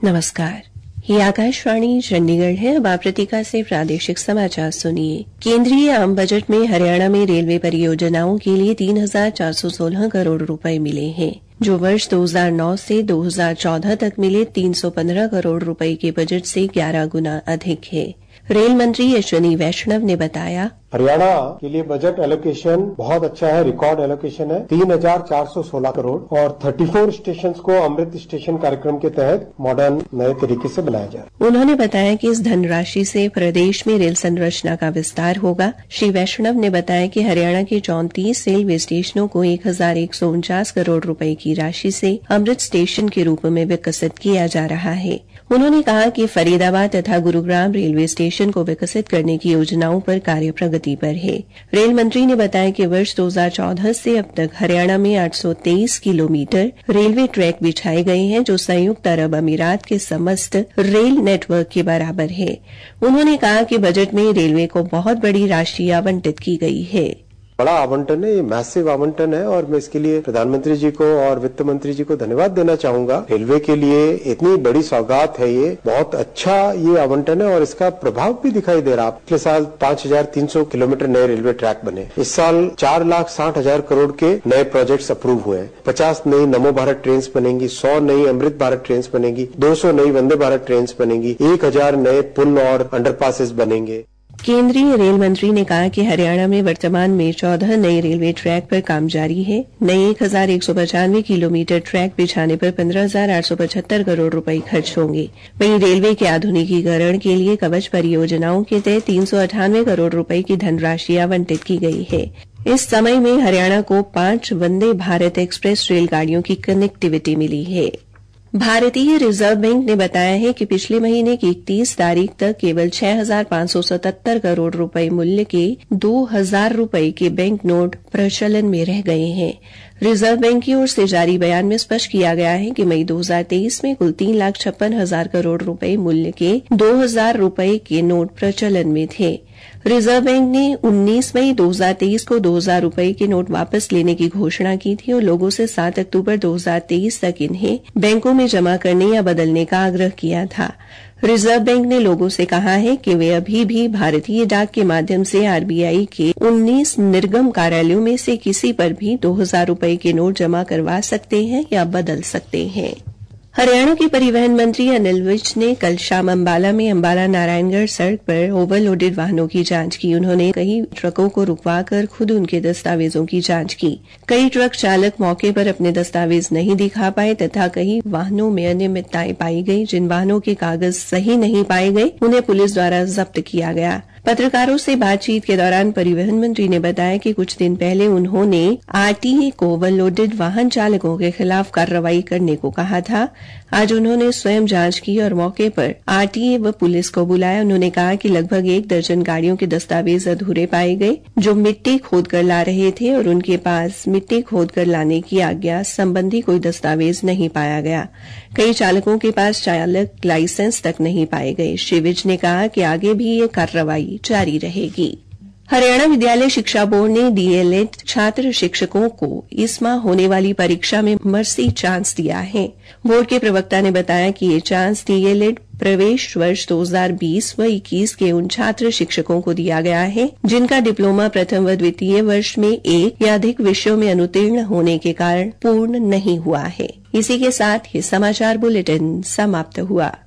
नमस्कार, ये आकाशवाणी चंडीगढ़ है। अब आप प्रतीका से प्रादेशिक समाचार सुनिए। केंद्रीय आम बजट में हरियाणा में रेलवे परियोजनाओं के लिए 3,416 करोड़ रुपए मिले हैं, जो वर्ष 2009 से 2014 तक मिले 315 करोड़ रुपए के बजट से 11 गुना अधिक है। रेल मंत्री अश्विनी वैष्णव ने बताया, हरियाणा के लिए बजट एलोकेशन बहुत अच्छा है, रिकॉर्ड एलोकेशन है 3,416 करोड़ और 34 स्टेशन को अमृत स्टेशन कार्यक्रम के तहत मॉडर्न नए तरीके से बनाया जाए। उन्होंने बताया कि इस धनराशि से प्रदेश में रेल संरचना का विस्तार होगा। श्री वैष्णव ने बताया कि हरियाणा के 34 रेलवे स्टेशनों को 1,149 करोड़ रुपए की राशि से अमृत स्टेशन के रूप में विकसित किया जा रहा है। उन्होंने कहा कि फरीदाबाद तथा गुरुग्राम रेलवे स्टेशन को विकसित करने की योजनाओं पर कार्य प्रगति पर है। रेल मंत्री ने बताया कि वर्ष 2014 से अब तक हरियाणा में 823 किलोमीटर रेलवे ट्रैक बिछाए गए हैं, जो संयुक्त अरब अमीरात के समस्त रेल नेटवर्क के बराबर है। उन्होंने कहा कि बजट में रेलवे को बहुत बड़ी राशि आवंटित की गई है। बड़ा आवंटन है, ये मैसिव आवंटन है और मैं इसके लिए प्रधानमंत्री जी को और वित्त मंत्री जी को धन्यवाद देना चाहूंगा। रेलवे के लिए इतनी बड़ी सौगात है, ये बहुत अच्छा ये आवंटन है और इसका प्रभाव भी दिखाई दे रहा। पिछले साल 5,300 किलोमीटर नए रेलवे ट्रैक बने। इस साल 4,60,000 करोड़ के नए प्रोजेक्ट्स अप्रूव हुए हैं। 50 नई नमो भारत ट्रेन बनेंगी, 100 नई अमृत भारत ट्रेन बनेगी, 200 नई वंदे भारत ट्रेन बनेंगी, 1,000 नए पुल और अंडरपासेस बनेंगे। केंद्रीय रेल मंत्री ने कहा कि हरियाणा में वर्तमान में 14 नए रेलवे ट्रैक पर काम जारी है। नए 1,195 किलोमीटर ट्रैक बिछाने पर 15,875 करोड़ रुपए खर्च होंगे। वहीं रेलवे के आधुनिकीकरण के लिए कवच परियोजनाओं के तहत 398 करोड़ रुपए की धनराशि आवंटित की गई है। इस समय में हरियाणा को 5 वंदे भारत एक्सप्रेस रेलगाड़ियों की कनेक्टिविटी मिली है। भारतीय रिजर्व बैंक ने बताया है कि पिछले महीने की 31 तारीख तक केवल 6,577 करोड़ रुपए मूल्य के 2,000 रुपए के बैंक नोट प्रचलन में रह गए हैं। रिजर्व बैंक की ओर से जारी बयान में स्पष्ट किया गया है कि मई 2023 में कुल 3,56,000 करोड़ रुपए मूल्य के 2,000 रुपए के नोट प्रचलन में थे। रिजर्व बैंक ने 19 मई 2023 को 2,000 रुपए के नोट वापस लेने की घोषणा की थी और लोगों से 7 अक्टूबर 2023 तक इन्हें बैंकों में जमा करने या बदलने का आग्रह किया था। रिजर्व बैंक ने लोगों से कहा है कि वे अभी भी भारतीय डाक के माध्यम से आरबीआई के 19 निर्गम कार्यालयों में से किसी पर भी 2,000 रुपए के नोट जमा करवा सकते हैं या बदल सकते हैं। हरियाणा के परिवहन मंत्री अनिल विज ने कल शाम अंबाला में अंबाला नारायणगढ़ सड़क पर ओवरलोडेड वाहनों की जांच की। उन्होंने कई ट्रकों को रुकवाकर खुद उनके दस्तावेजों की जांच की। कई ट्रक चालक मौके पर अपने दस्तावेज नहीं दिखा पाए तथा कई वाहनों में अनियमितताएं पाई गई। जिन वाहनों के कागज सही नहीं पाए गए, उन्हें पुलिस द्वारा जब्त किया गया। पत्रकारों से बातचीत के दौरान परिवहन मंत्री ने बताया कि कुछ दिन पहले उन्होंने आरटीए को ओवरलोडेड वाहन चालकों के खिलाफ कार्रवाई करने को कहा था। आज उन्होंने स्वयं जांच की और मौके पर आरटीए व पुलिस को बुलाया। उन्होंने कहा कि लगभग 1 दर्जन गाड़ियों के दस्तावेज अधूरे पाए गए, जो मिट्टी खोद कर ला रहे थे और उनके पास मिट्टी खोद कर लाने की आज्ञा संबंधी कोई दस्तावेज नहीं पाया गया। कई चालकों के पास चालक लाइसेंस तक नहीं पाए गए। श्री विज ने कहा कि आगे भी ये कार्रवाई जारी रहेगी। हरियाणा विद्यालय शिक्षा बोर्ड ने डीएलएड छात्र शिक्षकों को इस माह होने वाली परीक्षा में मर्सी चांस दिया है। बोर्ड के प्रवक्ता ने बताया कि ये चांस डीएलएड प्रवेश वर्ष 2020 व 21 के उन छात्र शिक्षकों को दिया गया है जिनका डिप्लोमा प्रथम व द्वितीय वर्ष में एक या अधिक विषयों में अनुत्तीर्ण होने के कारण पूर्ण नहीं हुआ है। इसी के साथ ये समाचार बुलेटिन समाप्त हुआ।